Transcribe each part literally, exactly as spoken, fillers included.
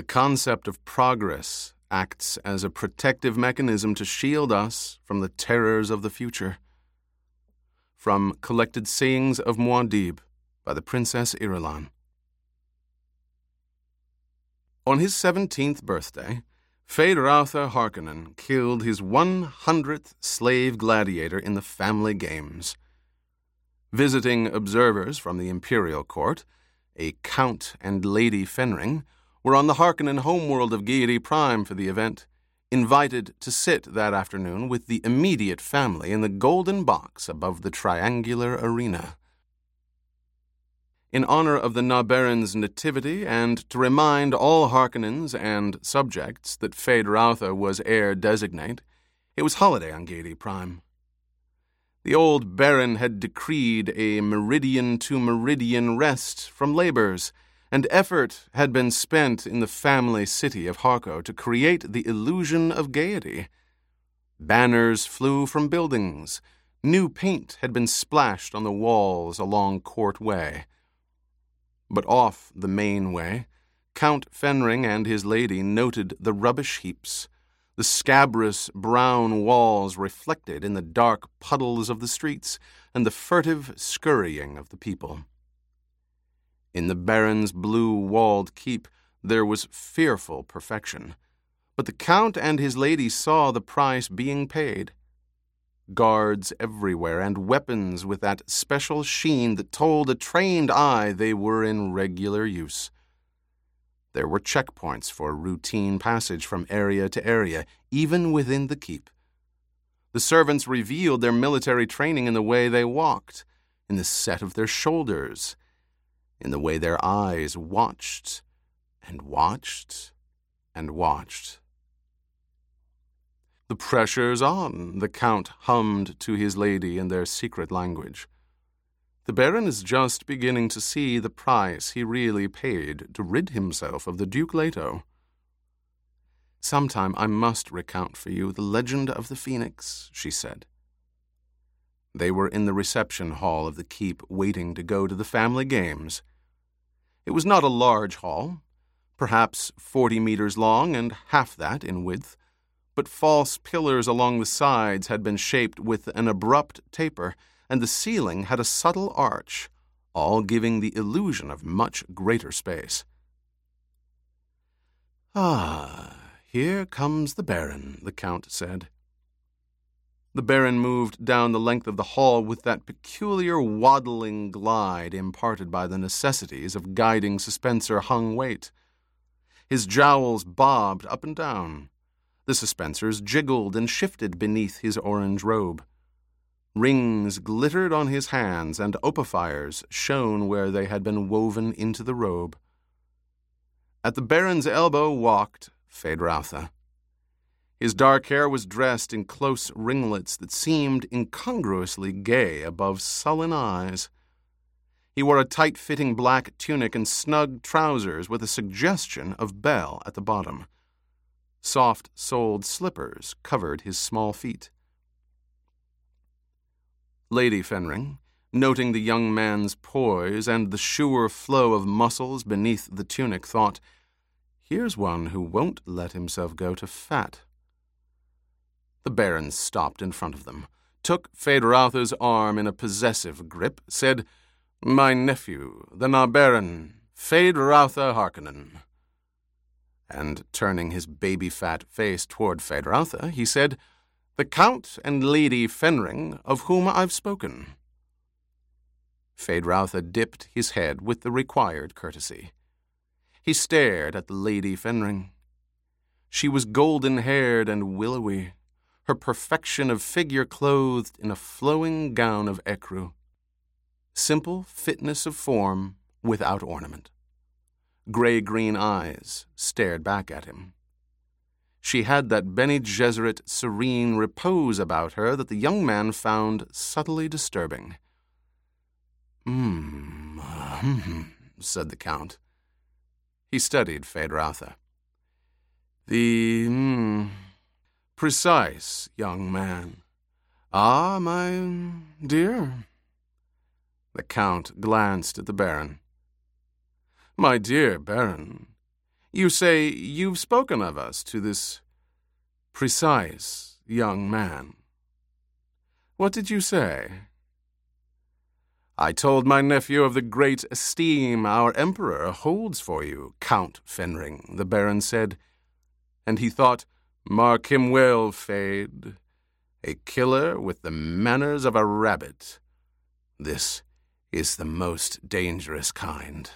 concept of progress acts as a protective mechanism to shield us from the terrors of the future. From Collected Sayings of Muad'Dib by the Princess Irulan. On his seventeenth birthday, Feyd-Rautha Harkonnen killed his one hundredth slave gladiator in the family games. Visiting observers from the imperial court, a Count and Lady Fenring, were on the Harkonnen homeworld of Gaiety Prime for the event, invited to sit that afternoon with the immediate family in the golden box above the triangular arena. In honor of the Na-Baron's nativity and to remind all Harkonnens and subjects that Feyd-Rautha was heir designate, it was holiday on Gaiety Prime. The old Baron had decreed a meridian-to-meridian rest from labors, and effort had been spent in the family city of Harco to create the illusion of gaiety. Banners flew from buildings. New paint had been splashed on the walls along Court Way. But off the main way, Count Fenring and his lady noted the rubbish heaps, the scabrous brown walls reflected in the dark puddles of the streets, and the furtive scurrying of the people. In the Baron's blue-walled keep there was fearful perfection, but the Count and his lady saw the price being paid. Guards everywhere, and weapons with that special sheen that told a trained eye they were in regular use. There were checkpoints for routine passage from area to area, even within the keep. The servants revealed their military training in the way they walked, in the set of their shoulders, in the way their eyes watched and watched and watched. "The pressure's on," the Count hummed to his lady in their secret language. "The Baron is just beginning to see the price he really paid to rid himself of the Duke Leto. Sometime I must recount for you the legend of the Phoenix," she said. They were in the reception hall of the keep, waiting to go to the family games. It was not a large hall, perhaps forty meters long and half that in width, but false pillars along the sides had been shaped with an abrupt taper, and the ceiling had a subtle arch, all giving the illusion of much greater space. "Ah, here comes the Baron," the Count said. The Baron moved down the length of the hall with that peculiar waddling glide imparted by the necessities of guiding suspensor-hung weight. His jowls bobbed up and down. The suspensors jiggled and shifted beneath his orange robe. Rings glittered on his hands, and opophyres shone where they had been woven into the robe. At the Baron's elbow walked Feyd-Rautha. His dark hair was dressed in close ringlets that seemed incongruously gay above sullen eyes. He wore a tight-fitting black tunic and snug trousers with a suggestion of bell at the bottom. Soft-soled slippers covered his small feet. Lady Fenring, noting the young man's poise and the sure flow of muscles beneath the tunic, thought, "Here's one who won't let himself go to fat." The Baron stopped in front of them, took Feyd-Rautha's arm in a possessive grip, said, "My nephew, the Na-Baron, Feyd-Rautha Harkonnen." And turning his baby-fat face toward Feyd-Rautha, he said, "The Count and Lady Fenring, of whom I've spoken." Feyd-Rautha dipped his head with the required courtesy. He stared at the Lady Fenring. She was golden-haired and willowy, her perfection of figure clothed in a flowing gown of ecru. Simple fitness of form without ornament. Gray-green eyes stared back at him. She had that Bene Gesserit serene repose about her that the young man found subtly disturbing. "Hmm, hmm," said the Count. He studied Feyd-Rautha. "The, hmm, precise young man. Ah, my dear?" The Count glanced at the Baron. "My dear Baron, You say you've spoken of us to this precise young man. What did you say? I told my nephew of the great esteem our emperor holds for you, Count Fenring, the Baron said, and he thought, mark him well, Fade, a killer with the manners of a rabbit. This is the most dangerous kind.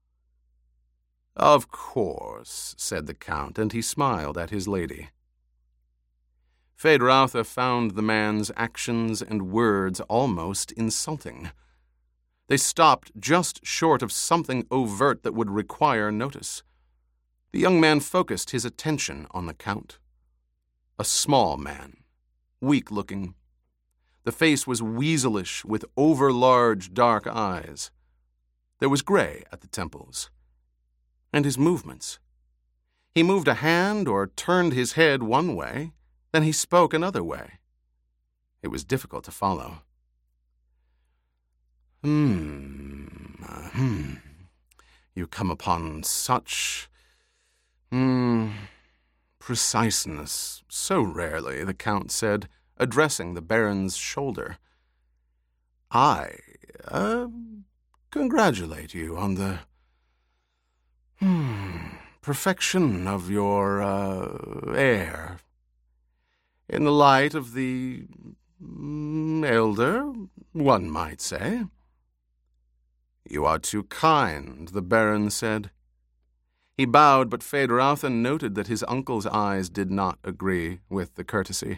Of course, said the Count, and he smiled at his lady. Feyd-Rautha found the man's actions and words almost insulting. They stopped just short of something overt that would require notice. The young man focused his attention on the Count. A small man, weak-looking. The face was weaselish with over-large dark eyes. There was gray at the temples. And his movements. He moved a hand or turned his head one way, then he spoke another way. It was difficult to follow. Hmm, uh, hmm. You come upon such, hmm, preciseness so rarely, the Count said, addressing the Baron's shoulder. I, uh, congratulate you on the, hmm, perfection of your, uh, air. In the light of the mm, elder, one might say. You are too kind, the Baron said. He bowed, but Feyd-Rautha noted that his uncle's eyes did not agree with the courtesy.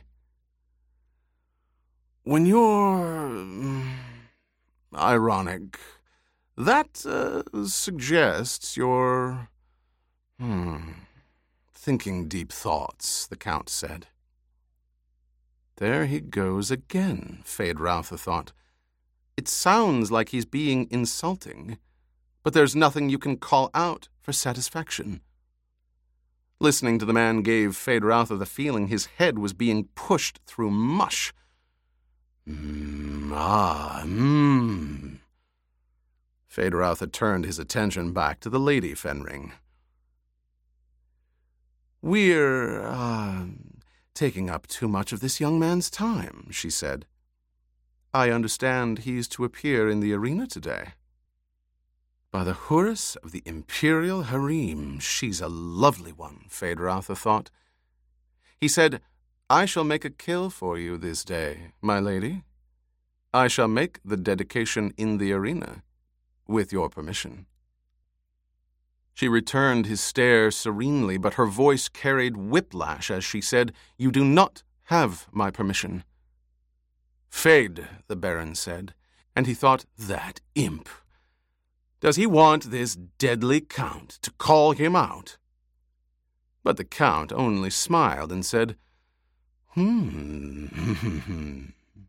When you're mm, ironic, that uh, suggests you're hmm, thinking deep thoughts, the Count said. There he goes again, Feyd-Rautha thought. It sounds like he's being insulting, but there's nothing you can call out for satisfaction. Listening to the man gave Feyd-Rautha the feeling his head was being pushed through mush. Mm, ah, mmm. Feyd-Rautha turned his attention back to the Lady Fenring. We're, uh, taking up too much of this young man's time, she said. I understand he's to appear in the arena today. By the Horus of the Imperial Harem, she's a lovely one, Feyd-Rautha thought. He said, I shall make a kill for you this day, my lady. I shall make the dedication in the arena, with your permission. She returned his stare serenely, but her voice carried whiplash as she said, You do not have my permission. Feyd, the Baron said, and he thought, that imp. Does he want this deadly Count to call him out? But the Count only smiled and said, Hmm.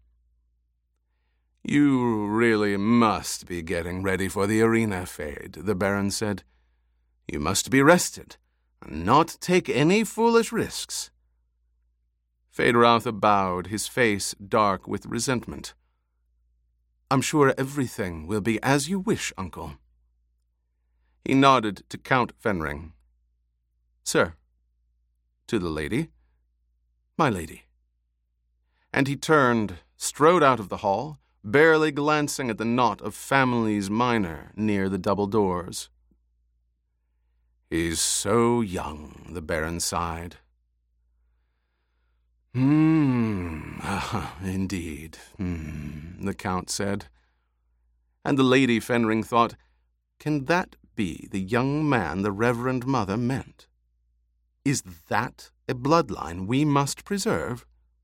You really must be getting ready for the arena, Feyd, the Baron said. You must be rested, and not take any foolish risks. Feyd-Rautha bowed, his face dark with resentment. I'm sure everything will be as you wish, uncle. He nodded to Count Fenring. Sir. To the lady. My lady. And he turned, strode out of the hall, barely glancing at the knot of families minor near the double doors. He's so young, the Baron sighed. Hmm, indeed, hmm, the Count said. And the Lady Fenring thought, can that be the young man the Reverend Mother meant? Is that a bloodline we must preserve?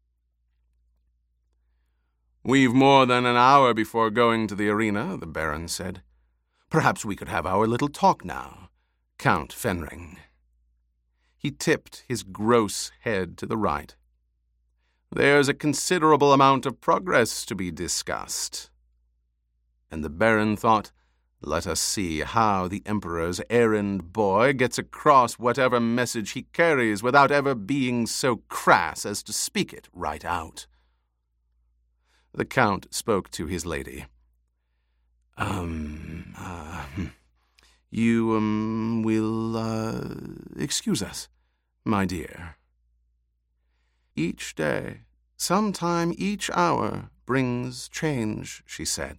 We've more than an hour before going to the arena, the Baron said. Perhaps we could have our little talk now, Count Fenring. He tipped his gross head to the right. There's a considerable amount of progress to be discussed. And the Baron thought, let us see how the Emperor's errand boy gets across whatever message he carries without ever being so crass as to speak it right out. The Count spoke to his lady. Um, uh, You, um, will, uh, excuse us, my dear. Each day, sometime each hour, brings change, she said.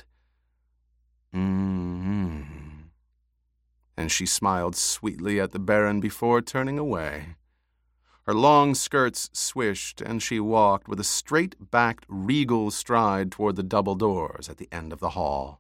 Mm-hmm. And she smiled sweetly at the Baron before turning away. Her long skirts swished, and she walked with a straight-backed, regal stride toward the double doors at the end of the hall.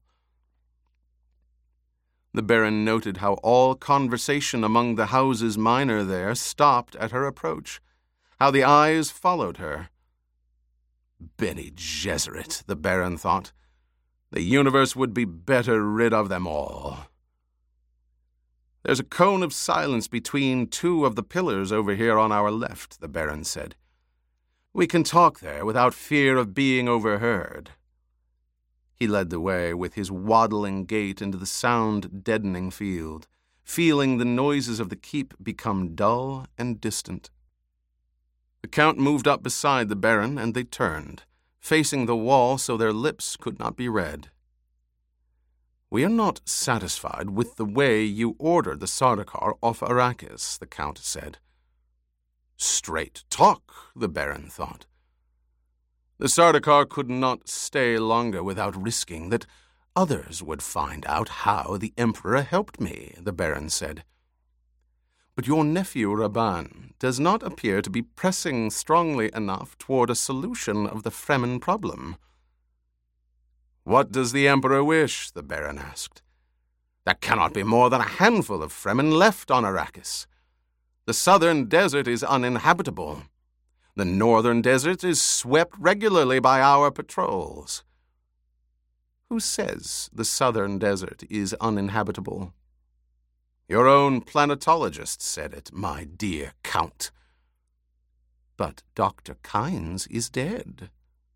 The Baron noted how all conversation among the houses minor there stopped at her approach, how the eyes followed her. Bene Gesserit, the Baron thought. The universe would be better rid of them all. There's a cone of silence between two of the pillars over here on our left, the Baron said. We can talk there without fear of being overheard. He led the way with his waddling gait into the sound-deadening field, feeling the noises of the keep become dull and distant. The Count moved up beside the Baron, and they turned, facing the wall so their lips could not be read. We are not satisfied with the way you ordered the Sardaukar off Arrakis, the Count said. Straight talk, the Baron thought. The Sardaukar could not stay longer without risking that others would find out how the Emperor helped me, the Baron said. But your nephew Rabban does not appear to be pressing strongly enough toward a solution of the Fremen problem. What does the Emperor wish? The Baron asked. There cannot be more than a handful of Fremen left on Arrakis. The southern desert is uninhabitable. The northern desert is swept regularly by our patrols. Who says the southern desert is uninhabitable? Your own planetologist said it, my dear Count. But Doctor Kynes is dead.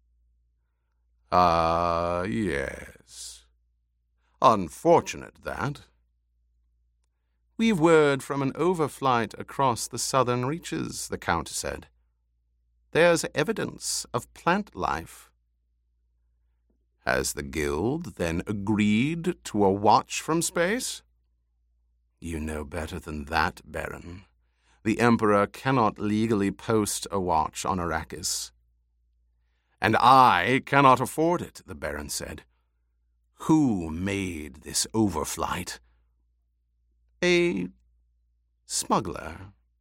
Ah, yes. Unfortunate, that. We've word from an overflight across the southern reaches, the Count said. There's evidence of plant life. Has the Guild then agreed to a watch from space? You know better than that, Baron. The Emperor cannot legally post a watch on Arrakis. And I cannot afford it, the Baron said. Who made this overflight? A smuggler.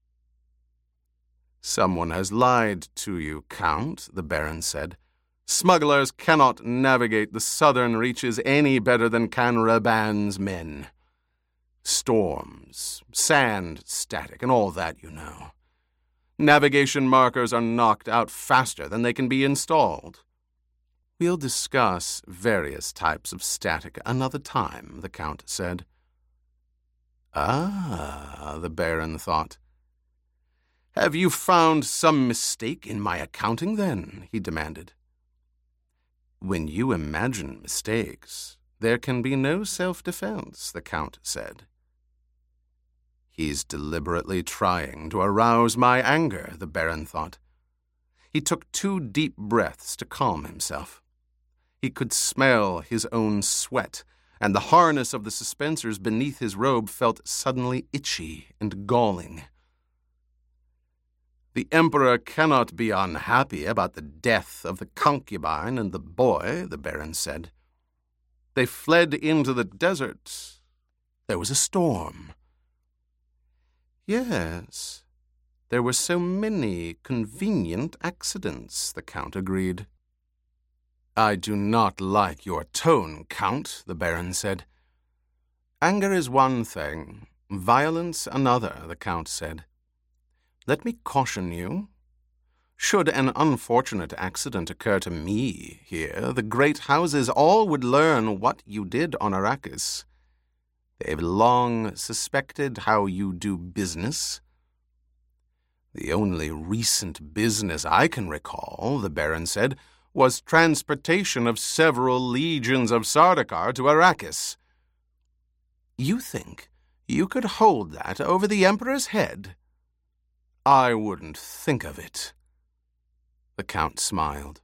Someone has lied to you, Count, the Baron said. Smugglers cannot navigate the southern reaches any better than can Rabban's men. Storms, sand static, and all that, you know. Navigation markers are knocked out faster than they can be installed. We'll discuss various types of static another time, the Count said. Ah, the Baron thought. Have you found some mistake in my accounting, then? He demanded. When you imagine mistakes, there can be no self-defense, the Count said. He's deliberately trying to arouse my anger, the Baron thought. He took two deep breaths to calm himself. He could smell his own sweat, and the harness of the suspensors beneath his robe felt suddenly itchy and galling. The Emperor cannot be unhappy about the death of the concubine and the boy, the Baron said. They fled into the desert. There was a storm. Yes, there were so many convenient accidents, the Count agreed. I do not like your tone, Count, the Baron said. Anger is one thing, violence another, the Count said. Let me caution you. Should an unfortunate accident occur to me here, the great houses all would learn what you did on Arrakis. They've long suspected how you do business. The only recent business I can recall, the Baron said, was transportation of several legions of Sardaukar to Arrakis. You think you could hold that over the Emperor's head? I wouldn't think of it. The Count smiled.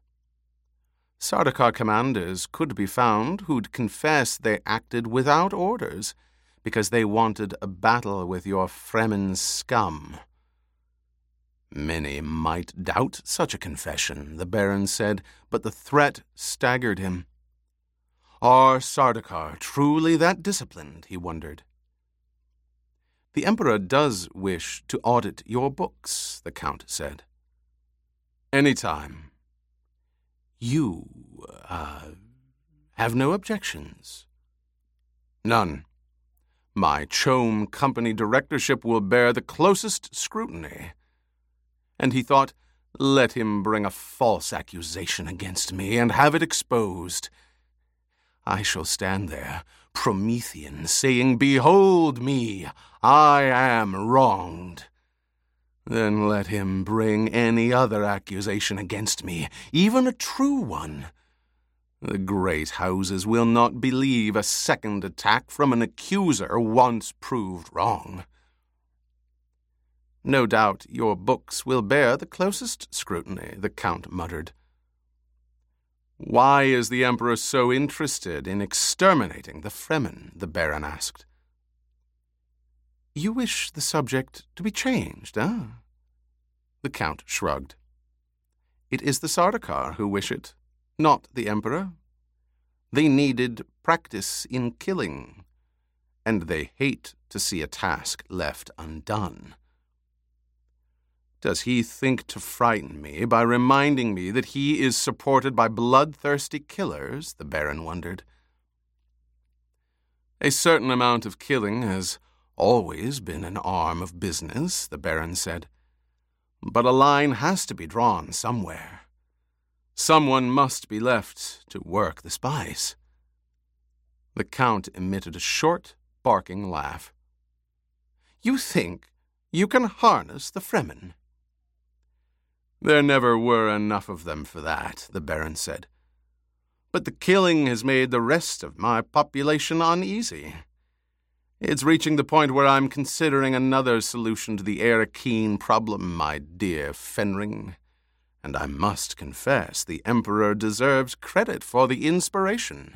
Sardaukar commanders could be found who'd confess they acted without orders, because they wanted a battle with your Fremen scum. Many might doubt such a confession, the Baron said, but the threat staggered him. Are Sardaukar truly that disciplined, he wondered. The Emperor does wish to audit your books, the Count said. Any time. You, uh, have no objections? None. My Chome Company directorship will bear the closest scrutiny. And he thought, let him bring a false accusation against me and have it exposed. I shall stand there, Promethean, saying, Behold me, I am wronged. Then let him bring any other accusation against me, even a true one. The great houses will not believe a second attack from an accuser once proved wrong. No doubt your books will bear the closest scrutiny, the Count muttered. Why is the Emperor so interested in exterminating the Fremen? The Baron asked. You wish the subject to be changed, eh? The Count shrugged. It is the Sardaukar who wish it, not the Emperor. They needed practice in killing, and they hate to see a task left undone. Does he think to frighten me by reminding me that he is supported by bloodthirsty killers? The Baron wondered. A certain amount of killing has always been an arm of business, the Baron said. But a line has to be drawn somewhere. Someone must be left to work the spice. The Count emitted a short, barking laugh. You think you can harness the Fremen? There never were enough of them for that, the Baron said. But the killing has made the rest of my population uneasy. It's reaching the point where I'm considering another solution to the Arakeen problem, my dear Fenring. And I must confess the Emperor deserves credit for the inspiration.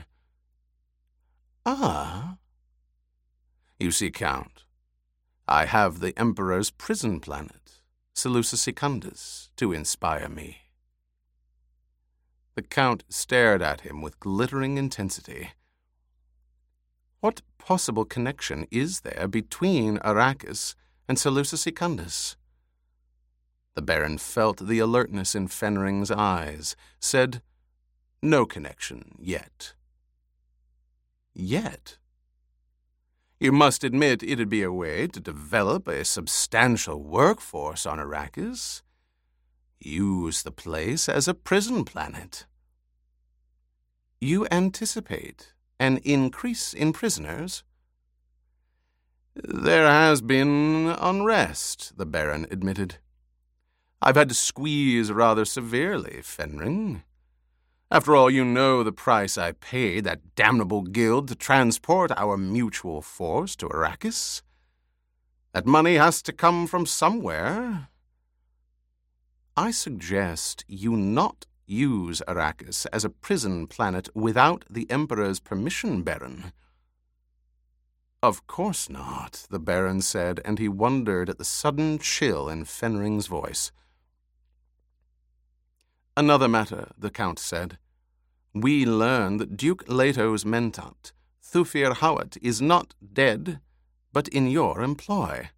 Ah? You see, Count, I have the Emperor's prison planet, Seleucus Secundus, to inspire me. The Count stared at him with glittering intensity. What possible connection is there between Arrakis and Seleucus Secundus? The Baron felt the alertness in Fenring's eyes, said, No connection yet. Yet? You must admit it'd be a way to develop a substantial workforce on Arrakis. Use the place as a prison planet. You anticipate an increase in prisoners? There has been unrest, the Baron admitted. I've had to squeeze rather severely, Fenring. After all, you know the price I paid that damnable guild to transport our mutual force to Arrakis. That money has to come from somewhere. I suggest you not use Arrakis as a prison planet without the Emperor's permission, Baron. Of course not, the Baron said, and he wondered at the sudden chill in Fenring's voice. Another matter, the Count said. We learn that Duke Leto's mentat, Thufir Hawat, is not dead, but in your employ.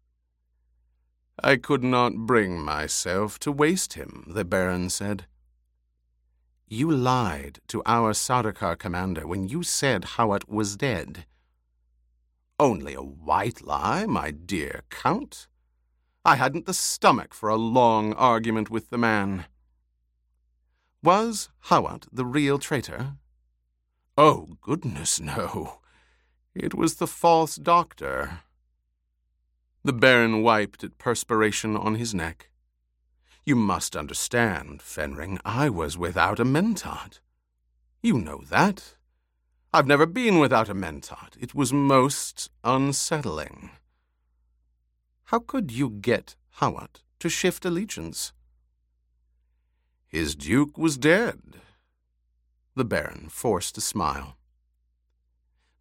I could not bring myself to waste him, the Baron said. You lied to our Sardaukar commander when you said Hawat was dead. Only a white lie, my dear Count. I hadn't the stomach for a long argument with the man. Was Hawat the real traitor? Oh, goodness, no. It was the false doctor. The Baron wiped at perspiration on his neck. You must understand, Fenring, I was without a mentat. You know that. I've never been without a mentat. It was most unsettling. How could you get Hawat to shift allegiance? His duke was dead. The Baron forced a smile.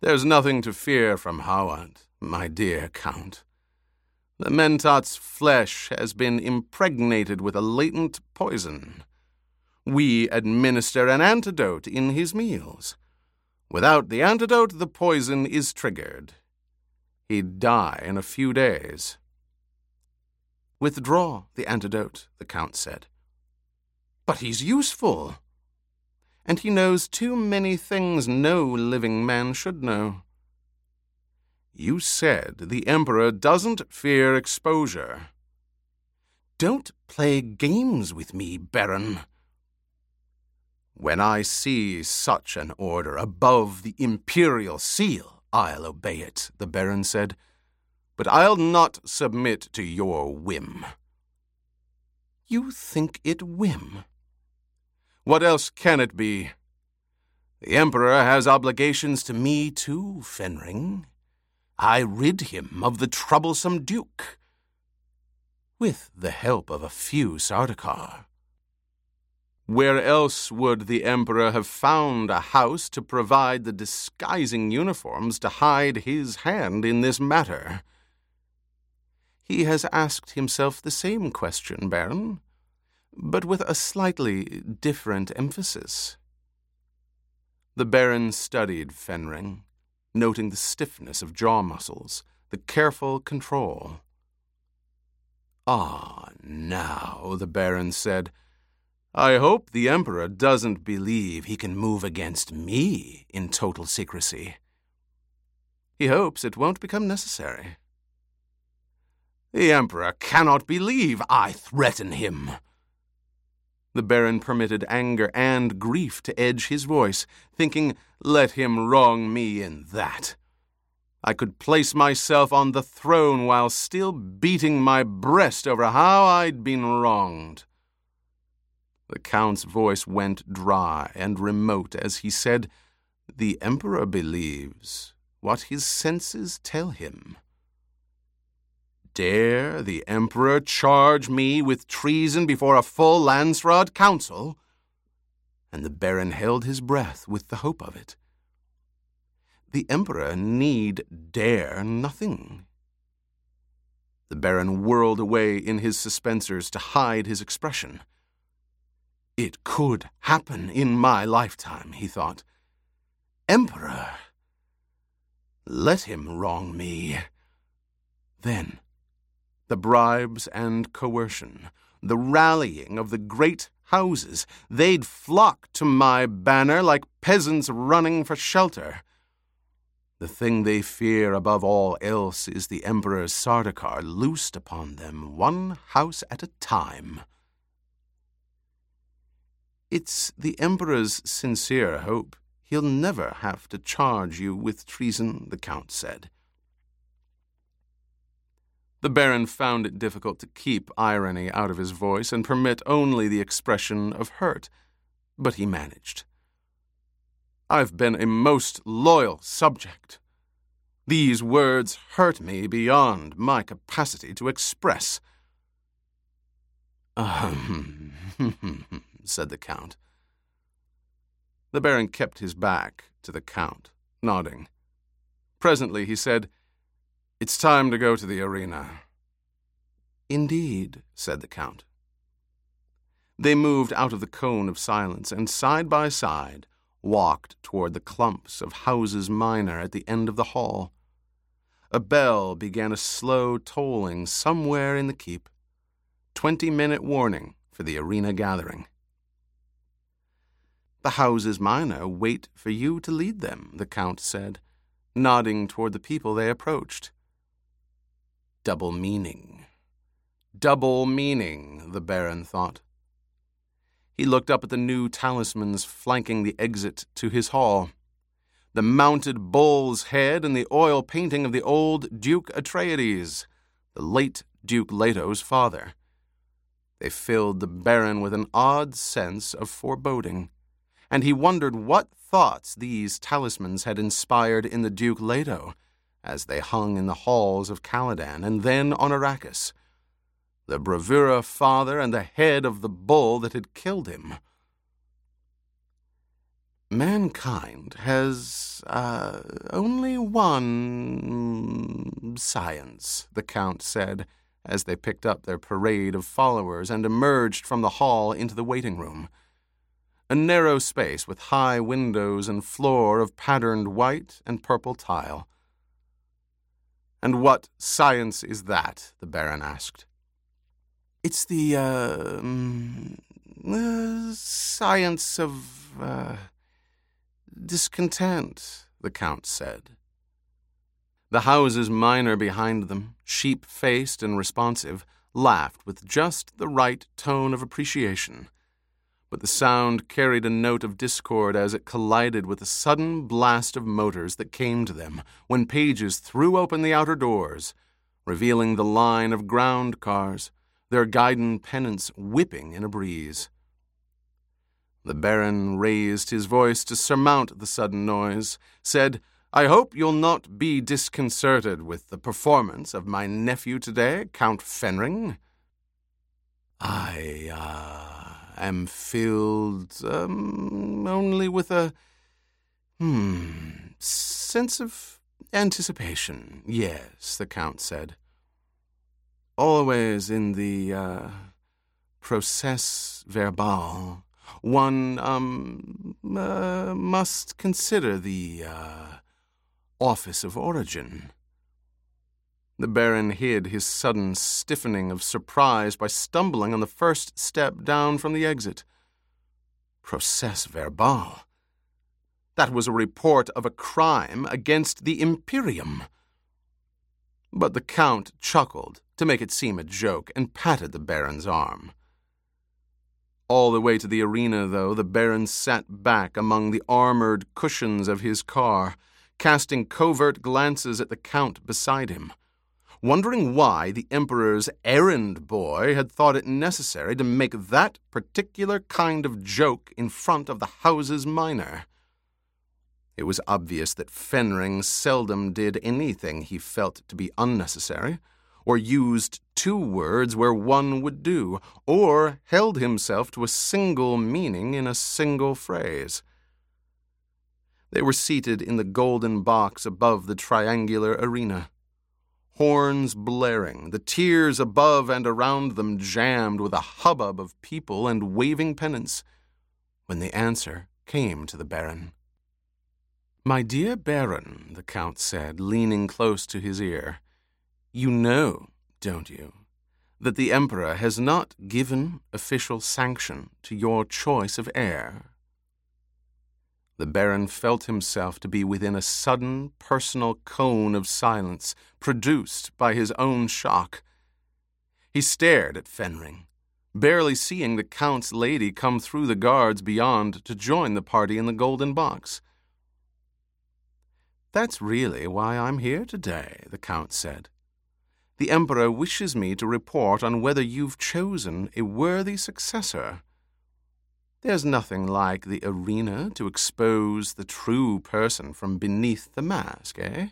There's nothing to fear from Hawat, my dear Count. The Mentat's flesh has been impregnated with a latent poison. We administer an antidote in his meals. Without the antidote, the poison is triggered. He'd die in a few days. Withdraw the antidote, the Count said. But he's useful. And he knows too many things no living man should know. You said the Emperor doesn't fear exposure. Don't play games with me, Baron. When I see such an order above the Imperial seal, I'll obey it, the Baron said. But I'll not submit to your whim. You think it whim? What else can it be? The Emperor has obligations to me too, Fenring. I rid him of the troublesome Duke, with the help of a few Sardaukar. Where else would the Emperor have found a house to provide the disguising uniforms to hide his hand in this matter? He has asked himself the same question, Baron, but with a slightly different emphasis. The Baron studied Fenring, noting the stiffness of jaw muscles, the careful control. Ah, now, the Baron said, I hope the Emperor doesn't believe he can move against me in total secrecy. He hopes it won't become necessary. The Emperor cannot believe I threaten him. The Baron permitted anger and grief to edge his voice, thinking, let him wrong me in that. I could place myself on the throne while still beating my breast over how I'd been wronged. The Count's voice went dry and remote as he said, the Emperor believes what his senses tell him. Dare the Emperor charge me with treason before a full Landsraad council? And the Baron held his breath with the hope of it. The Emperor need dare nothing. The Baron whirled away in his suspensors to hide his expression. It could happen in my lifetime, he thought. Emperor, let him wrong me. Then, the bribes and coercion, the rallying of the great houses, they'd flock to my banner like peasants running for shelter. The thing they fear above all else is the Emperor's Sardaukar loosed upon them, one house at a time. It's the Emperor's sincere hope he'll never have to charge you with treason, the Count said. The Baron found it difficult to keep irony out of his voice and permit only the expression of hurt, but he managed. I've been a most loyal subject. These words hurt me beyond my capacity to express. Ahem, said the Count. The Baron kept his back to the Count, nodding. Presently he said, It's time to go to the arena. Indeed, said the Count. They moved out of the cone of silence and side by side walked toward the clumps of houses minor at the end of the hall. A bell began a slow tolling somewhere in the keep. Twenty-minute warning for the arena gathering. The houses minor wait for you to lead them, the Count said, nodding toward the people they approached. Double meaning. Double meaning, the Baron thought. He looked up at the new talismans flanking the exit to his hall. The mounted bull's head and the oil painting of the old Duke Atreides, the late Duke Leto's father. They filled the Baron with an odd sense of foreboding, and he wondered what thoughts these talismans had inspired in the Duke Leto as they hung in the halls of Caladan and then on Arrakis, the bravura father and the head of the bull that had killed him. Mankind has uh, only one science, the Count said, as they picked up their parade of followers and emerged from the hall into the waiting room. A narrow space with high windows and floor of patterned white and purple tile. "And what science is that?" the Baron asked. "It's the, uh, um, uh science of, uh, discontent," the Count said. The houses minor behind them, sheep-faced and responsive, laughed with just the right tone of appreciation. But the sound carried a note of discord as it collided with a sudden blast of motors that came to them when pages threw open the outer doors, revealing the line of ground cars, their guidon pennants whipping in a breeze. The Baron raised his voice to surmount the sudden noise, said, "I hope you'll not be disconcerted with the performance of my nephew today, Count Fenring. I, uh... am filled um, only with a hmm, sense of anticipation." "Yes," the Count said. "Always in the uh, process verbal, one um, uh, must consider the uh, office of origin." The Baron hid his sudden stiffening of surprise by stumbling on the first step down from the exit. Process verbal. That was a report of a crime against the Imperium. But the Count chuckled to make it seem a joke and patted the Baron's arm. All the way to the arena, though, the Baron sat back among the armored cushions of his car, casting covert glances at the Count beside him, wondering why the Emperor's errand boy had thought it necessary to make that particular kind of joke in front of the houses minor. It was obvious that Fenring seldom did anything he felt to be unnecessary, or used two words where one would do, or held himself to a single meaning in a single phrase. They were seated in the golden box above the triangular arena. Horns blaring, the tiers above and around them jammed with a hubbub of people and waving pennants, when the answer came to the Baron. "My dear Baron," the Count said, leaning close to his ear, "you know, don't you, that the Emperor has not given official sanction to your choice of heir?" The Baron felt himself to be within a sudden personal cone of silence produced by his own shock. He stared at Fenring, barely seeing the Count's lady come through the guards beyond to join the party in the golden box. "That's really why I'm here today," the Count said. "The Emperor wishes me to report on whether you've chosen a worthy successor. There's nothing like the arena to expose the true person from beneath the mask, eh?"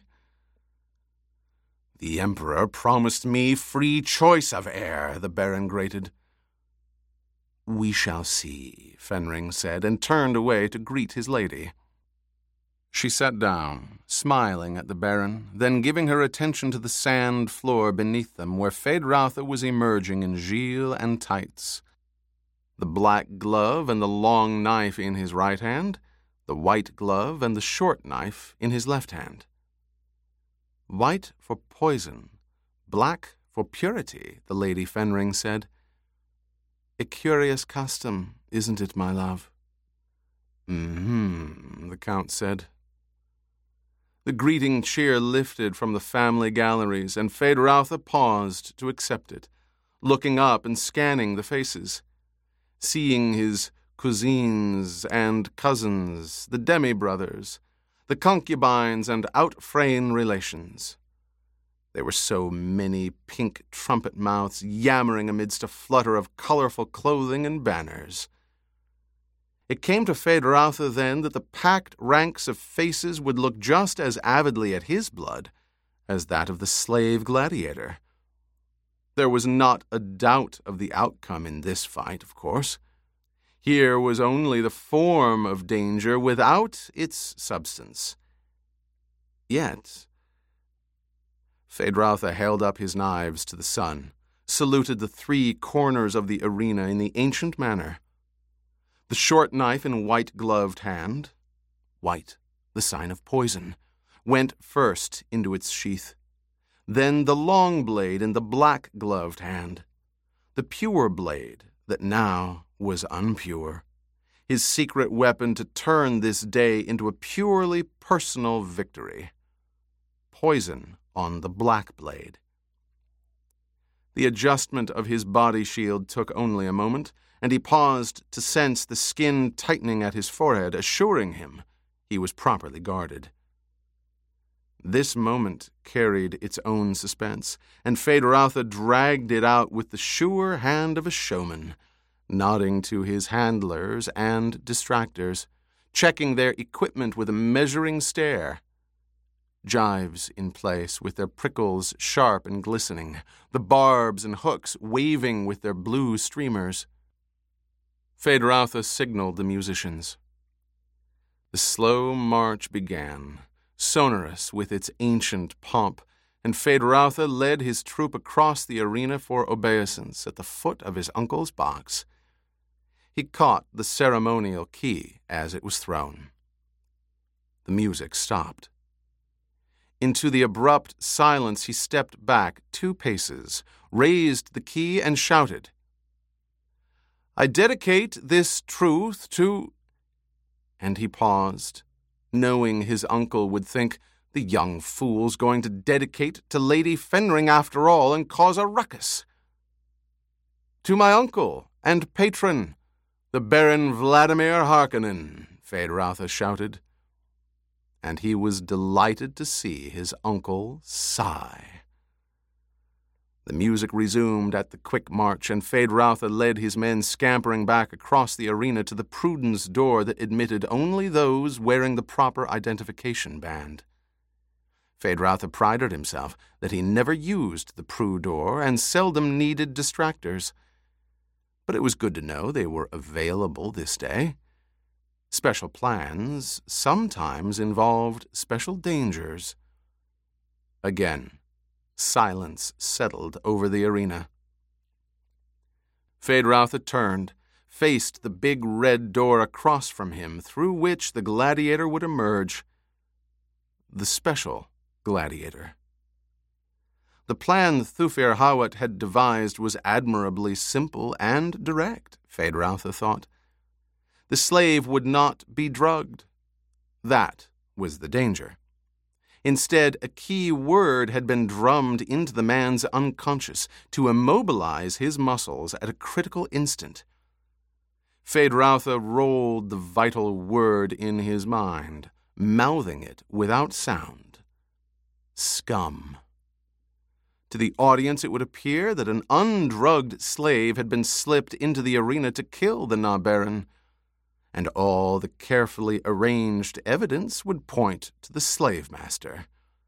"The Emperor promised me free choice of heir," the Baron grated. "We shall see," Fenring said, and turned away to greet his lady. She sat down, smiling at the Baron, then giving her attention to the sand floor beneath them, where Feyd-Rautha was emerging in gilet and tights. The black glove and the long knife in his right hand, the white glove and the short knife in his left hand. "White for poison, black for purity," the Lady Fenring said. "A curious custom, isn't it, my love?" "Mm-hmm," the Count said. The greeting cheer lifted from the family galleries, and Feyd-Rautha paused to accept it, looking up and scanning the faces, seeing his cousins and cousins, the demi-brothers, the concubines and out-frame relations. There were so many pink trumpet mouths yammering amidst a flutter of colorful clothing and banners. It came to Feyd-Rautha then that the packed ranks of faces would look just as avidly at his blood as that of the slave gladiator. There was not a doubt of the outcome in this fight, of course. Here was only the form of danger without its substance. Yet, Feyd-Rautha held up his knives to the sun, saluted the three corners of the arena in the ancient manner. The short knife in white-gloved hand, white, the sign of poison, went first into its sheath. Then the long blade in the black-gloved hand, the pure blade that now was unpure, his secret weapon to turn this day into a purely personal victory. Poison on the black blade. The adjustment of his body shield took only a moment, and he paused to sense the skin tightening at his forehead, assuring him he was properly guarded. This moment carried its own suspense, and Feyd-Rautha dragged it out with the sure hand of a showman, nodding to his handlers and distractors, checking their equipment with a measuring stare. Gyves in place with their prickles sharp and glistening, the barbs and hooks waving with their blue streamers. Feyd-Rautha signaled the musicians. The slow march began, sonorous with its ancient pomp, and Feyd-Rautha led his troop across the arena for obeisance at the foot of his uncle's box. He caught the ceremonial key as it was thrown. The music stopped. Into the abrupt silence he stepped back two paces, raised the key, and shouted, "I dedicate this truth to—" And he paused, knowing his uncle would think, "The young fool's going to dedicate to Lady Fenring after all and cause a ruckus." "To my uncle and patron, the Baron Vladimir Harkonnen," Feyd-Rautha shouted. And he was delighted to see his uncle sigh. The music resumed at the quick march, and Feyd-Rautha led his men scampering back across the arena to the Prudence door that admitted only those wearing the proper identification band. Feyd-Rautha prided himself that he never used the Prue door and seldom needed distractors. But it was good to know they were available this day. Special plans sometimes involved special dangers. Again, silence settled over the arena. Feyd-Rautha turned, faced the big red door across from him through which the gladiator would emerge. The special gladiator. The plan Thufir Hawat had devised was admirably simple and direct, Feyd-Rautha thought. The slave would not be drugged. That was the danger. Instead, a key word had been drummed into the man's unconscious to immobilize his muscles at a critical instant. Feyd-Rautha rolled the vital word in his mind, mouthing it without sound. Scum. To the audience, it would appear that an undrugged slave had been slipped into the arena to kill the Na-Baron, and all the carefully arranged evidence would point to the slave-master.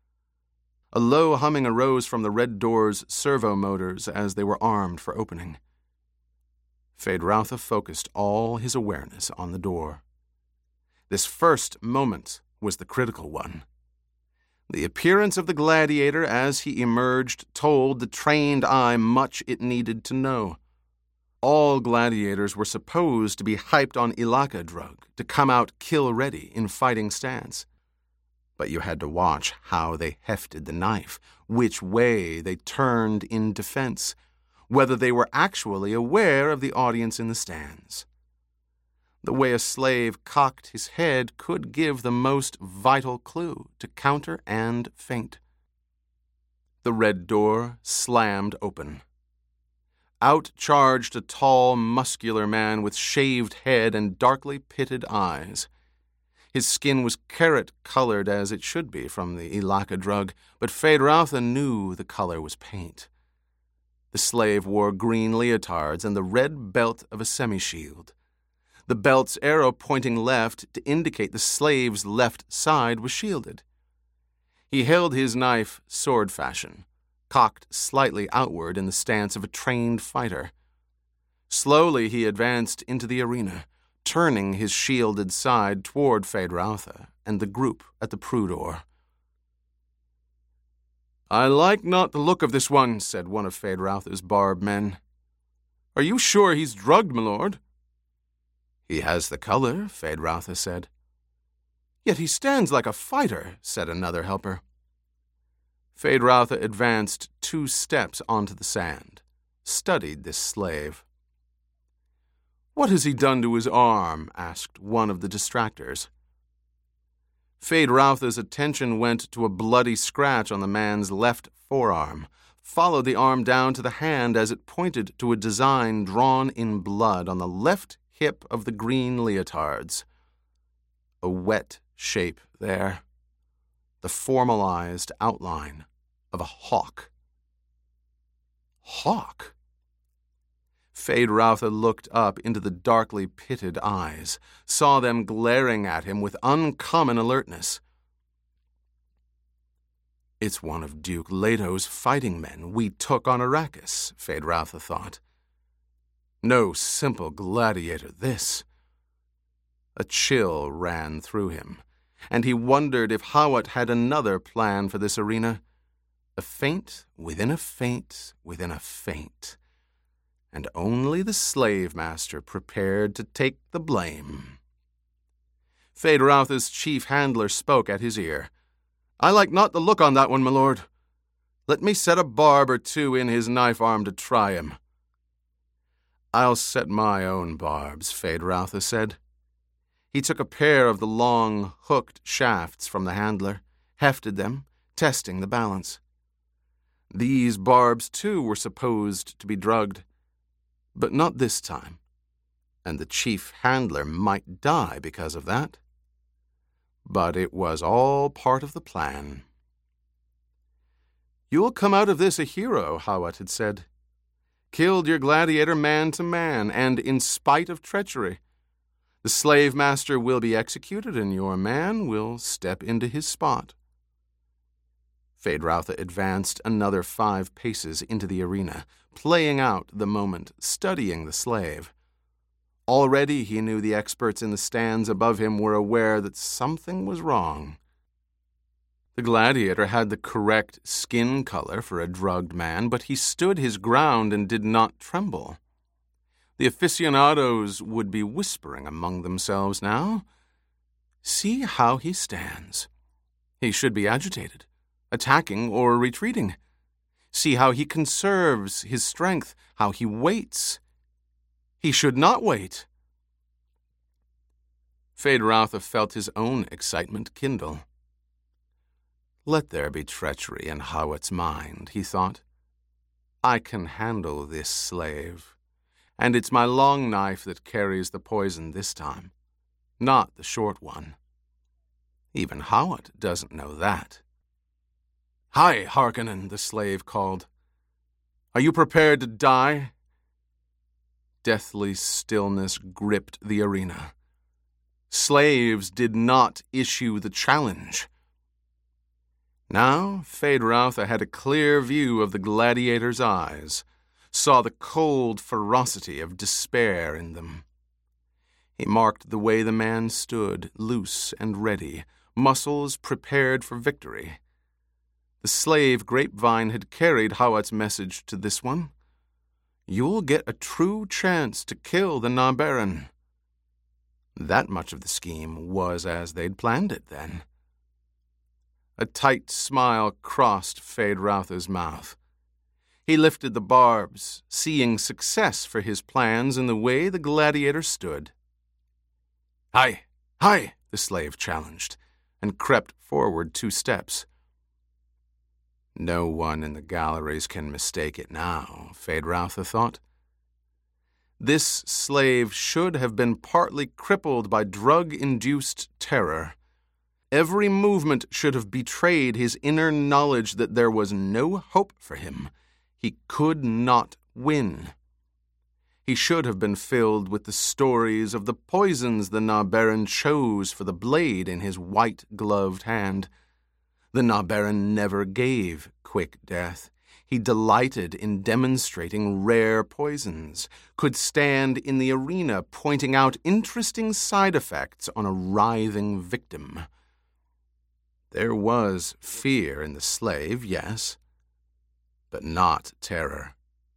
A low humming arose from the red door's servo motors as they were armed for opening. Feyd-Rautha focused all his awareness on the door. This first moment was the critical one. The appearance of the gladiator as he emerged told the trained eye much it needed to know. All gladiators were supposed to be hyped on Ilaka drug, to come out kill-ready in fighting stance. But you had to watch how they hefted the knife, which way they turned in defense, whether they were actually aware of the audience in the stands. The way a slave cocked his head could give the most vital clue to counter and feint. The red door slammed open. Out charged a tall, muscular man with shaved head and darkly pitted eyes. His skin was carrot-colored as it should be from the Ilaka drug, but Feyd-Rautha knew the color was paint. The slave wore green leotards and the red belt of a semi-shield. The belt's arrow pointing left to indicate the slave's left side was shielded. He held his knife sword-fashion, cocked slightly outward in the stance of a trained fighter. Slowly he advanced into the arena, turning his shielded side toward Feyd-Rautha and the group at the prow door. "I like not the look of this one," said one of Feyd-Rautha's barb men. "Are you sure he's drugged, my lord?" "He has the color," Feyd-Rautha said. "Yet he stands like a fighter," said another helper. Feyd-Rautha advanced two steps onto the sand, studied this slave. "What has he done to his arm?" asked one of the distractors. Feyd-Rautha's attention went to a bloody scratch on the man's left forearm, followed the arm down to the hand as it pointed to a design drawn in blood on the left hip of the green leotards. A wet shape there, the formalized outline of a hawk. Hawk? Feyd-Rautha looked up into the darkly pitted eyes, saw them glaring at him with uncommon alertness. "It's one of Duke Leto's fighting men we took on Arrakis," Feyd-Rautha thought. No simple gladiator, this. A chill ran through him, and he wondered if Hawat had another plan for this arena. A feint within a feint within a feint. And only the slave master prepared to take the blame. Feyd-Rautha's chief handler spoke at his ear. "I like not the look on that one, my lord. Let me set a barb or two in his knife arm to try him." "I'll set my own barbs," Feyd-Rautha said. He took a pair of the long, hooked shafts from the handler, hefted them, testing the balance. These barbs, too, were supposed to be drugged. But not this time, and the chief handler might die because of that. But it was all part of the plan. "You'll come out of this a hero," Hawat had said. "Killed your gladiator man to man, and in spite of treachery. The slave master will be executed, and your man will step into his spot." Feyd-Rautha advanced another five paces into the arena, playing out the moment, studying the slave. Already he knew the experts in the stands above him were aware that something was wrong. The gladiator had the correct skin color for a drugged man, but he stood his ground and did not tremble. The aficionados would be whispering among themselves now. "See how he stands. He should be agitated, attacking or retreating. See how he conserves his strength, how he waits. He should not wait." Feyd-Rautha felt his own excitement kindle. Let there be treachery in Hawat's mind, he thought. I can handle this slave, and it's my long knife that carries the poison this time, not the short one. Even Hawat doesn't know that. "Hi, Harkonnen," the slave called. "Are you prepared to die?" Deathly stillness gripped the arena. Slaves did not issue the challenge. Now, Feyd-Rautha had a clear view of the gladiator's eyes, saw the cold ferocity of despair in them. He marked the way the man stood, loose and ready, muscles prepared for victory. The slave Grapevine had carried Hawat's message to this one. You'll get a true chance to kill the Na-Baron. That much of the scheme was as they'd planned it then. A tight smile crossed Feyd-Rautha's mouth. He lifted the barbs, seeing success for his plans in the way the gladiator stood. "Hi, hi," the slave challenged, and crept forward two steps. No one in the galleries can mistake it now, Feyd-Rautha thought. This slave should have been partly crippled by drug-induced terror. Every movement should have betrayed his inner knowledge that there was no hope for him. He could not win. He should have been filled with the stories of the poisons the Na-Baron chose for the blade in his white-gloved hand. The Na-Baron never gave quick death. He delighted in demonstrating rare poisons, could stand in the arena pointing out interesting side effects on a writhing victim. There was fear in the slave, yes, but not terror.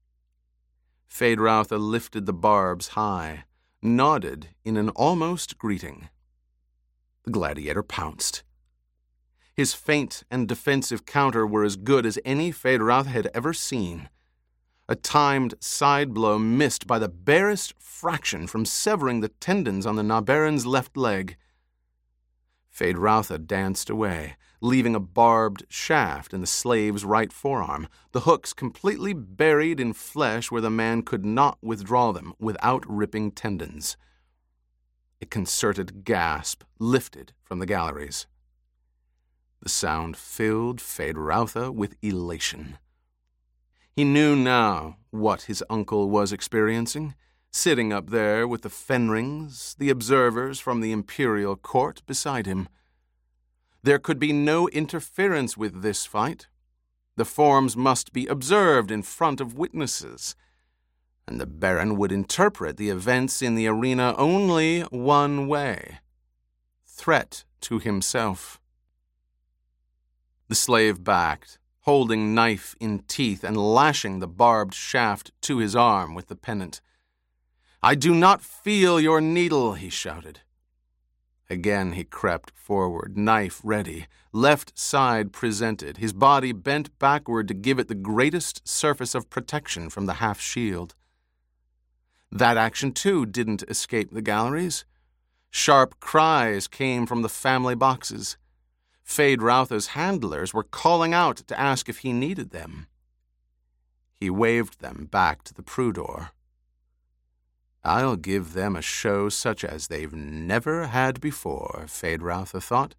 Feyd-Rautha lifted the barbs high, nodded in an almost greeting. The gladiator pounced. His feint and defensive counter were as good as any Feyd-Rautha had ever seen. A timed side blow missed by the barest fraction from severing the tendons on the Nabarron's left leg. Feyd-Rautha danced away, leaving a barbed shaft in the slave's right forearm, the hooks completely buried in flesh where the man could not withdraw them without ripping tendons. A concerted gasp lifted from the galleries. The sound filled Feyd-Rautha with elation. He knew now what his uncle was experiencing, sitting up there with the Fenrings, the observers from the imperial court beside him. There could be no interference with this fight. The forms must be observed in front of witnesses, and the Baron would interpret the events in the arena only one way: threat to himself. The slave backed, holding knife in teeth and lashing the barbed shaft to his arm with the pennant. "I do not feel your needle," he shouted. Again he crept forward, knife ready, left side presented, his body bent backward to give it the greatest surface of protection from the half-shield. That action, too, didn't escape the galleries. Sharp cries came from the family boxes. Feyd-Rautha's handlers were calling out to ask if he needed them. He waved them back to the Prudor. "I'll give them a show such as they've never had before," Feyd-Rautha thought.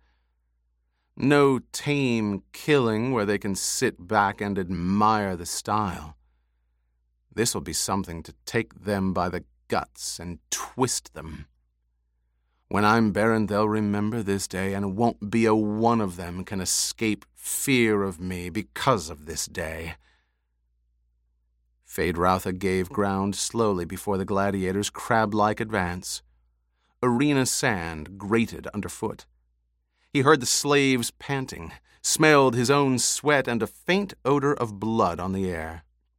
"No tame killing where they can sit back and admire the style. This'll be something to take them by the guts and twist them. When I'm Baron, they'll remember this day, and won't be a one of them can escape fear of me because of this day." Feyd-Rautha gave ground slowly before the gladiator's crab-like advance. Arena sand grated underfoot. He heard the slaves panting, smelled his own sweat and a faint odor of blood on the air.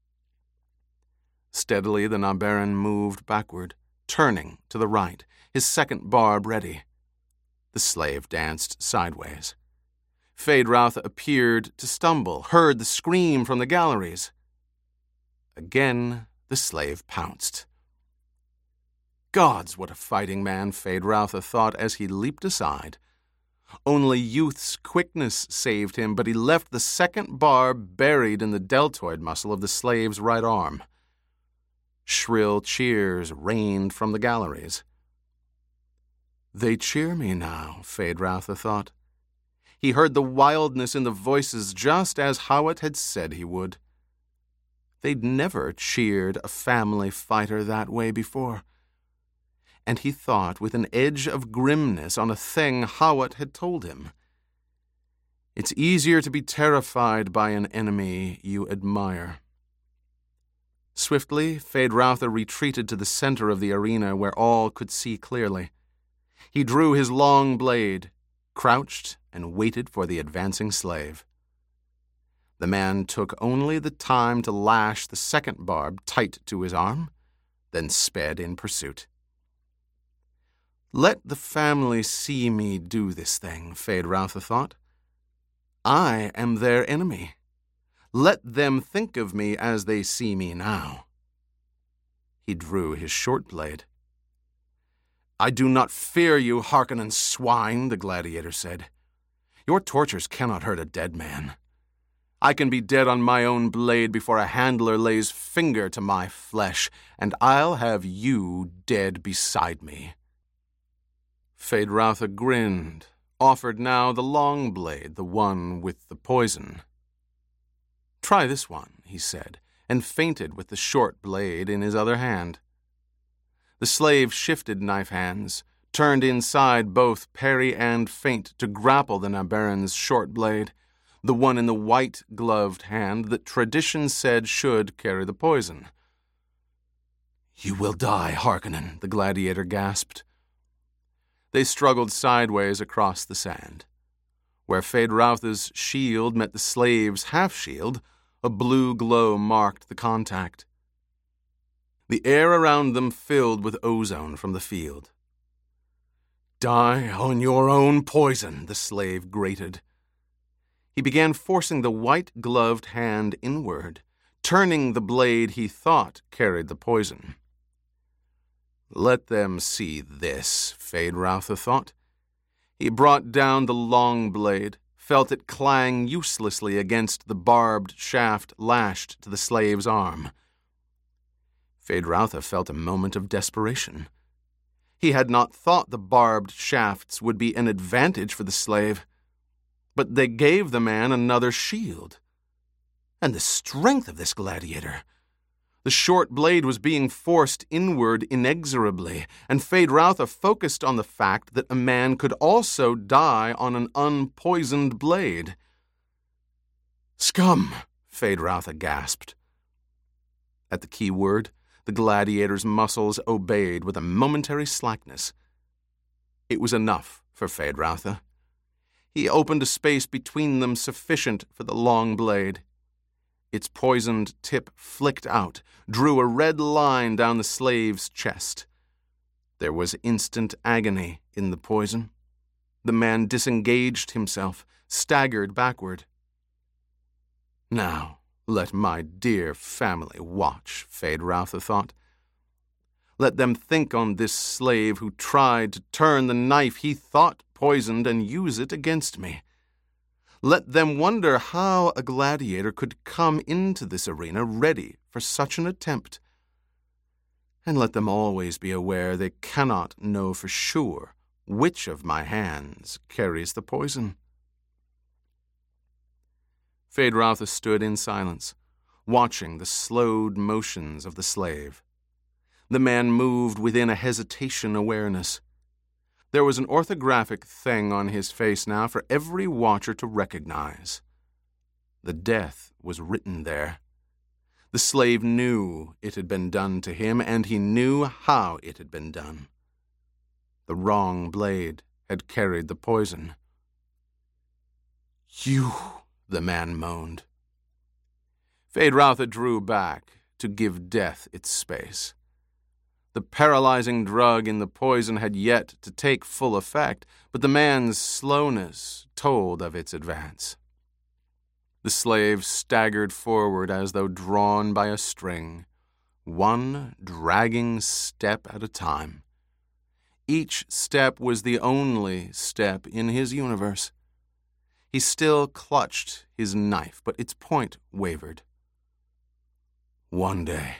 Steadily the Nabarron moved backward, turning to the right, his second barb ready. The slave danced sideways. Feyd-Rautha appeared to stumble, heard the scream from the galleries. Again the slave pounced. Gods, what a fighting man, Feyd-Rautha thought as he leaped aside. Only youth's quickness saved him, but he left the second barb buried in the deltoid muscle of the slave's right arm. Shrill cheers rained from the galleries. They cheer me now, Feyd-Rautha thought. He heard the wildness in the voices just as Hawat had said he would. They'd never cheered a family fighter that way before. And he thought with an edge of grimness on a thing Hawat had told him. It's easier to be terrified by an enemy you admire. Swiftly, Feyd-Rautha retreated to the center of the arena where all could see clearly. He drew his long blade, crouched, and waited for the advancing slave. The man took only the time to lash the second barb tight to his arm, then sped in pursuit. Let the family see me do this thing, Feyd-Rautha thought. I am their enemy. Let them think of me as they see me now. He drew his short blade. I do not fear you, Harkonnen swine, the gladiator said. Your tortures cannot hurt a dead man. I can be dead on my own blade before a handler lays finger to my flesh, and I'll have you dead beside me. Feyd-Rautha grinned, offered now the long blade, the one with the poison. Try this one, he said, and feinted with the short blade in his other hand. The slave shifted knife hands, turned inside both parry and feint to grapple the Nabarron's short blade. the one in the white-gloved hand that tradition said should carry the poison. "You will die, Harkonnen," the gladiator gasped. They struggled sideways across the sand. Where Feyd-Rautha's shield met the slave's half-shield, a blue glow marked the contact. The air around them filled with ozone from the field. "Die on your own poison," the slave grated. He began forcing the white-gloved hand inward, turning the blade he thought carried the poison. "Let them see this," Feyd-Rautha thought. He brought down the long blade, felt it clang uselessly against the barbed shaft lashed to the slave's arm. Feyd-Rautha felt a moment of desperation. He had not thought the barbed shafts would be an advantage for the slave, but they gave the man another shield. And the strength of this gladiator! The short blade was being forced inward inexorably, and Feyd-Rautha focused on the fact that a man could also die on an unpoisoned blade. "Scum!" Feyd-Rautha gasped. At the key word, the gladiator's muscles obeyed with a momentary slackness. It was enough for Feyd-Rautha. He opened a space between them sufficient for the long blade. Its poisoned tip flicked out, drew a red line down the slave's chest. There was instant agony in the poison. The man disengaged himself, staggered backward. "Now, let my dear family watch," Feyd-Rautha thought. "Let them think on this slave who tried to turn the knife he thought poisoned and use it against me. Let them wonder how a gladiator could come into this arena ready for such an attempt. And let them always be aware they cannot know for sure which of my hands carries the poison." Feyd-Rautha stood in silence, watching the slowed motions of the slave. The man moved within a hesitation awareness. There was an orthographic thing on his face now for every watcher to recognize. The death was written there. The slave knew it had been done to him, and he knew how it had been done. The wrong blade had carried the poison. "You," the man moaned. Feyd-Rautha drew back to give death its space. The paralyzing drug in the poison had yet to take full effect, but the man's slowness told of its advance. The slave staggered forward as though drawn by a string, one dragging step at a time. Each step was the only step in his universe. He still clutched his knife, but its point wavered. "One day,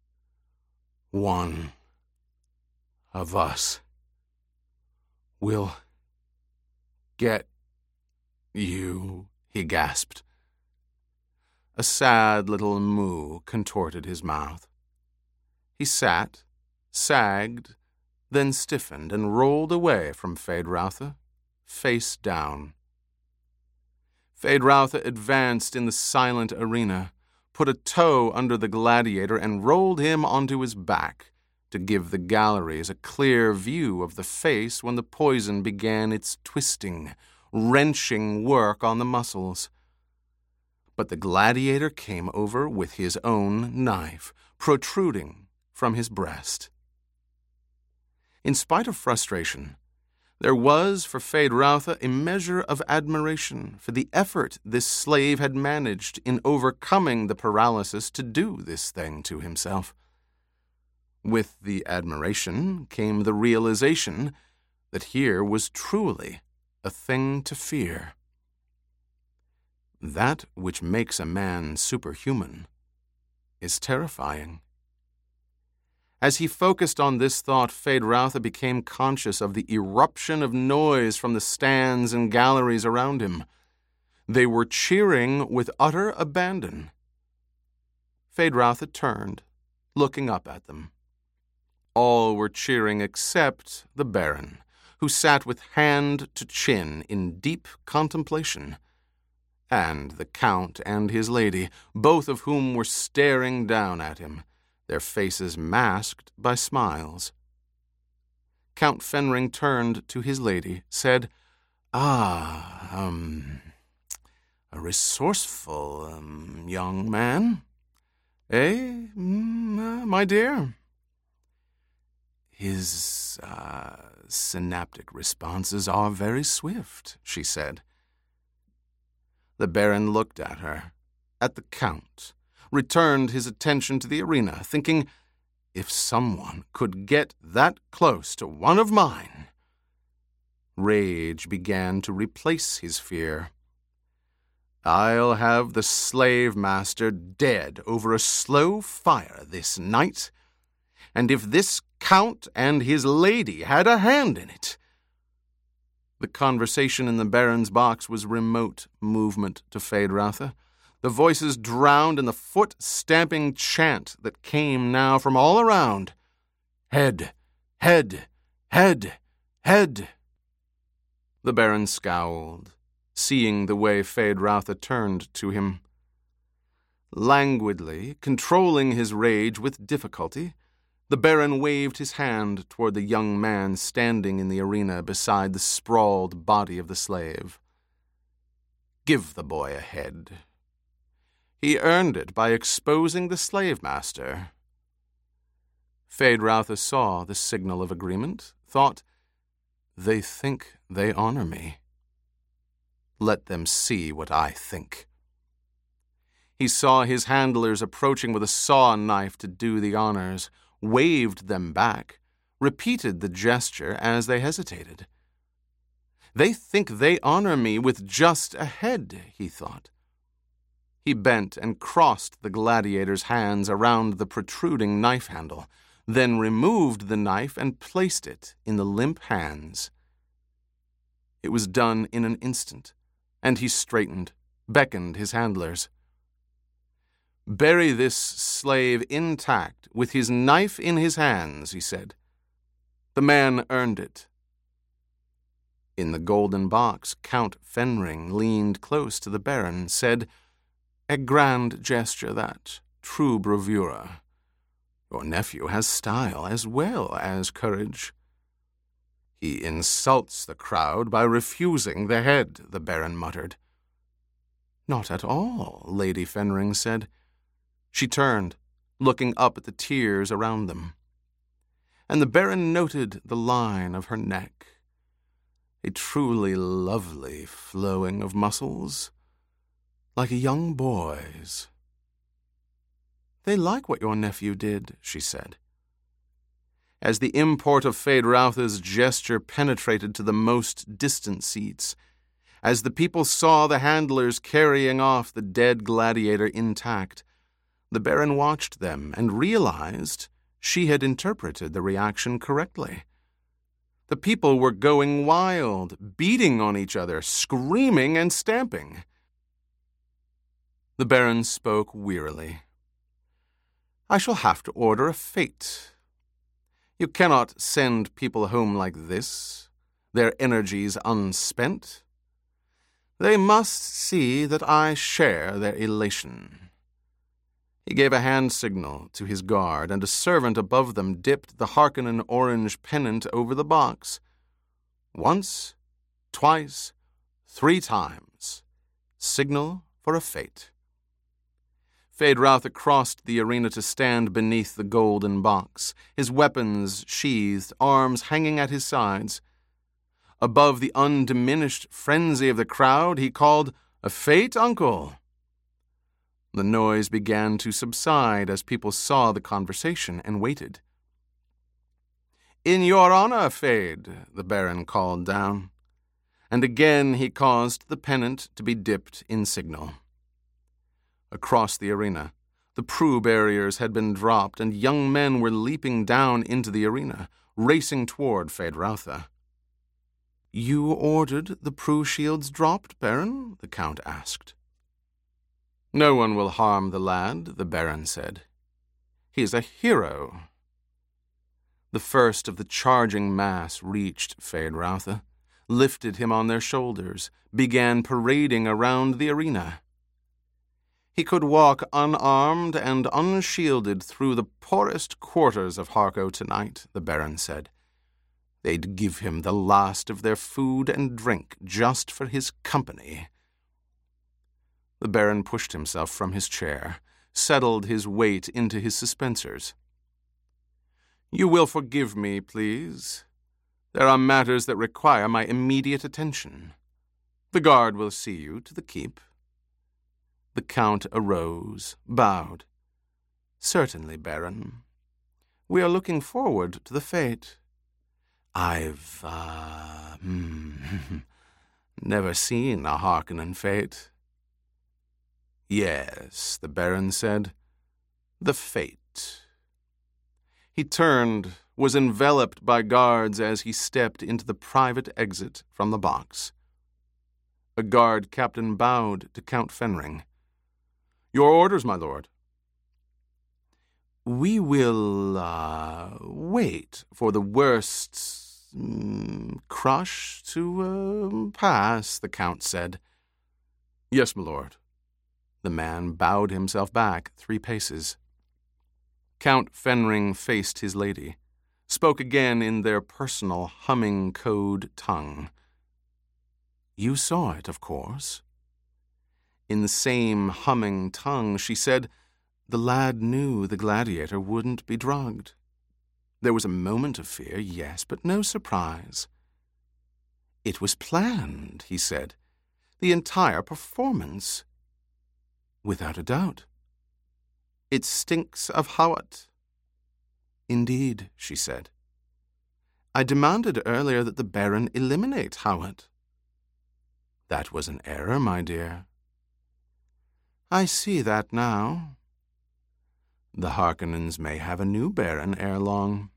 one of us will get you," he gasped. A sad little moo contorted his mouth. He sat, sagged, then stiffened and rolled away from Feyd-Rautha, face down. Feyd-Rautha advanced in the silent arena, put a toe under the gladiator, and rolled him onto his back to give the galleries a clear view of the face when the poison began its twisting, wrenching work on the muscles. But the gladiator came over with his own knife, protruding from his breast. In spite of frustration, there was for Feyd-Rautha a measure of admiration for the effort this slave had managed in overcoming the paralysis to do this thing to himself. With the admiration came the realization that here was truly a thing to fear. That which makes a man superhuman is terrifying. As he focused on this thought, Feyd-Rautha became conscious of the eruption of noise from the stands and galleries around him. They were cheering with utter abandon. Feyd-Rautha turned, looking up at them. All were cheering except the Baron, who sat with hand to chin in deep contemplation. and the Count and his lady, both of whom were staring down at him, their faces masked by smiles. Count Fenring turned to his lady, said, "Ah, um, a resourceful um, young man, eh, mm, uh, my dear?" "His uh, synaptic responses are very swift," she said. The Baron looked at her, at the Count, returned his attention to the arena, thinking, if someone could get that close to one of mine. Rage began to replace his fear. "I'll have the slave master dead over a slow fire this night, and if this Count and his lady had a hand in it." The conversation in the Baron's box was remote movement to Feyd-Rautha. The voices drowned in the foot-stamping chant that came now from all around. Head, head, head, head. The Baron scowled, seeing the way Feyd-Rautha turned to him. Languidly, controlling his rage with difficulty, the Baron waved his hand toward the young man standing in the arena beside the sprawled body of the slave. "Give the boy a head. He earned it by exposing the slave master." Feyd-Rautha saw the signal of agreement, thought, "They think they honor me. Let them see what I think." He saw his handlers approaching with a saw knife to do the honors, waved them back, repeated the gesture as they hesitated. "They think they honor me with just a head," he thought. He bent and crossed the gladiator's hands around the protruding knife handle, then removed the knife and placed it in the limp hands. It was done in an instant, and he straightened, beckoned his handlers. "Bury this slave intact with his knife in his hands," he said. "The man earned it." In the golden box, Count Fenring leaned close to the Baron, said, "A grand gesture, that, true bravura. Your nephew has style as well as courage." "He insults the crowd by refusing the head," the Baron muttered. "Not at all," Lady Fenring said. She turned, looking up at the tears around them. And the Baron noted the line of her neck, a truly lovely flowing of muscles, like a young boy's. "They like what your nephew did," she said. As the import of Feyd-Rautha's gesture penetrated to the most distant seats, as the people saw the handlers carrying off the dead gladiator intact, the Baron watched them and realized she had interpreted the reaction correctly. The people were going wild, beating on each other, screaming and stamping. The Baron spoke wearily. "I shall have to order a fete. You cannot send people home like this, their energies unspent. They must see that I share their elation." He gave a hand signal to his guard, and a servant above them dipped the Harkonnen orange pennant over the box. Once, twice, three times. Signal for a fete. Feyd-Rautha crossed the arena to stand beneath the golden box, his weapons sheathed, arms hanging at his sides. Above the undiminished frenzy of the crowd, he called, "A fete, uncle!" The noise began to subside as people saw the conversation and waited. "In your honor, Feyd," the Baron called down, and again he caused the pennant to be dipped in signal. Across the arena, the Prue barriers had been dropped, and young men were leaping down into the arena, racing toward Feyd-Rautha. "You ordered the Prue shields dropped, Baron?" the Count asked. "No one will harm the lad," the Baron said. "He is a hero." The first of the charging mass reached Feyd-Rautha. lifted him on their shoulders, began parading around the arena. He could walk unarmed and unshielded through the poorest quarters of Harco tonight, the Baron said. They'd give him the last of their food and drink just for his company. The Baron pushed himself from his chair, settled his weight into his suspensors. You will forgive me, please. There are matters that require my immediate attention. The guard will see you to the keep. The Count arose, bowed. Certainly, Baron. We are looking forward to the fete. I've, uh, hmm, never seen a Harkonnen fete. Yes, the Baron said. The fete. He turned, was enveloped by guards as he stepped into the private exit from the box. A guard captain bowed to Count Fenring. Your orders, my lord. We will, uh, wait for the worst mm, crush to, uh, pass, the Count said. Yes, my lord. The man bowed himself back three paces. Count Fenring faced his lady, spoke again in their personal humming code tongue. You saw it, of course. In the same humming tongue, she said, the lad knew the gladiator wouldn't be drugged. There was a moment of fear, yes, but no surprise. It was planned, he said. The entire performance. Without a doubt. It stinks of Hawat. Indeed, she said. I demanded earlier that the Baron eliminate Hawat. That was an error, my dear. I see that now. The Harkonnens may have a new Baron ere long.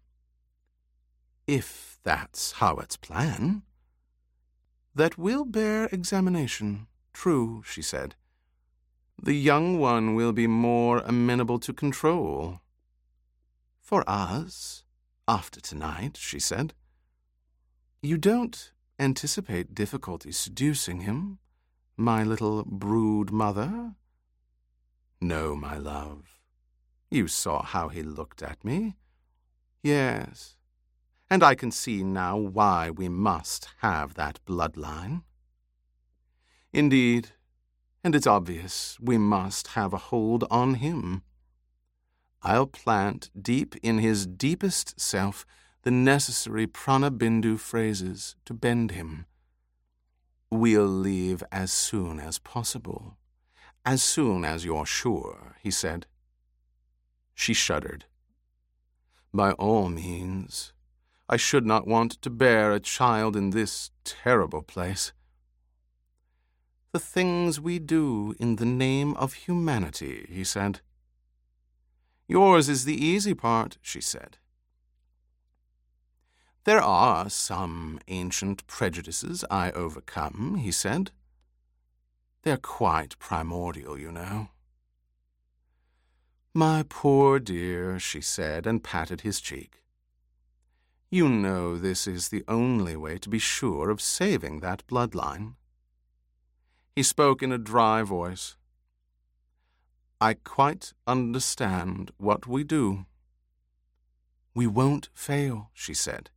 If that's Hawat's plan. That will bear examination. True, she said. The young one will be more amenable to control. For us, after tonight, she said. You don't anticipate difficulty seducing him, my little brood mother? No, my love. You saw how he looked at me. Yes, and I can see now why we must have that bloodline. Indeed, and it's obvious we must have a hold on him. I'll plant deep in his deepest self the necessary Pranabindu phrases to bend him. We'll leave as soon as possible. As soon as you're sure, he said. She shuddered. By all means. I should not want to bear a child in this terrible place. The things we do in the name of humanity, he said. Yours is the easy part, she said. There are some ancient prejudices I overcome, he said. They're quite primordial, you know. My poor dear, she said, and patted his cheek. You know this is the only way to be sure of saving that bloodline. He spoke in a dry voice. I quite understand what we do. We won't fail, she said.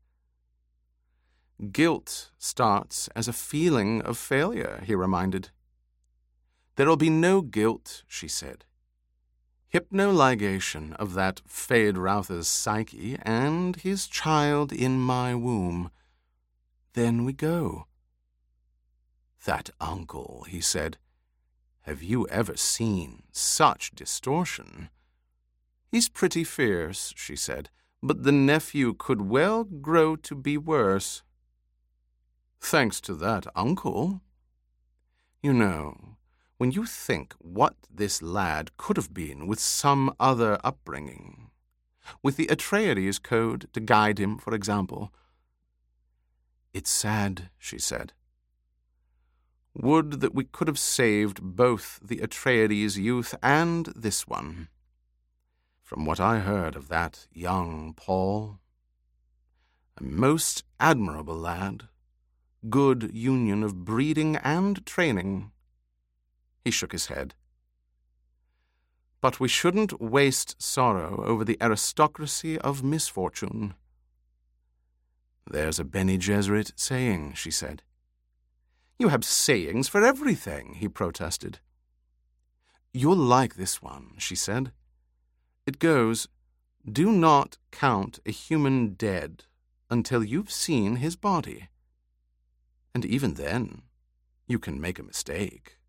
Guilt starts as a feeling of failure, he reminded. There'll be no guilt, she said. Hypnoligation of that Feyd-Rautha's psyche and his child in my womb. Then we go. That uncle, he said. Have you ever seen such distortion? He's pretty fierce, she said, but the nephew could well grow to be worse. Thanks to that uncle. You know, when you think what this lad could have been with some other upbringing, with the Atreides code to guide him, for example. It's sad, she said. Would that we could have saved both the Atreides youth and this one. From what I heard of that young Paul, a most admirable lad, good union of breeding and training. He shook his head. But we shouldn't waste sorrow over the aristocracy of misfortune. There's a Bene Gesserit saying, she said. You have sayings for everything, he protested. You'll like this one, she said. It goes, do not count a human dead until you've seen his body. And even then, you can make a mistake.